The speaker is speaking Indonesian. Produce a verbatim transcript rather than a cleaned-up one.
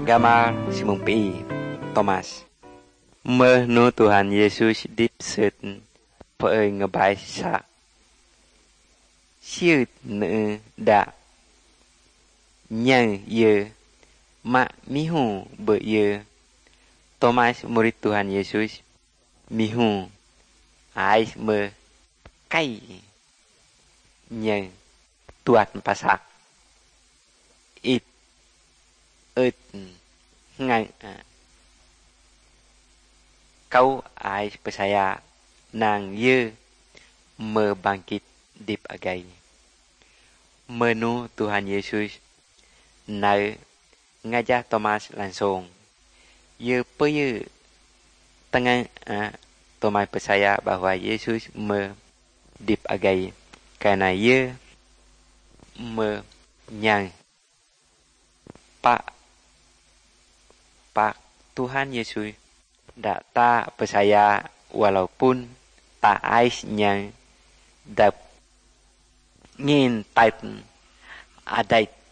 Gambar Simumpi Thomas Menu Tuhan Yesus dipset Pơi ngebai sa Siêu nữ đã Nhân ye Mak mihu ber ye Thomas murid Tuhan Yesus mihu Ais me Kai Nhân Tuat pasak It It Ngang Kau ais percaya Nang ye Membangkit Dip agai Menu Tuhan Yesus Nau Ngajak Thomas langsung Ye pe ye Tengah uh, Thomas percaya bahwa Yesus me Dip agai Karena ye Menyang Pak Pak Tuhan Yesus Tak tak percaya Walaupun Tak ais yang Dap Ngin type Adait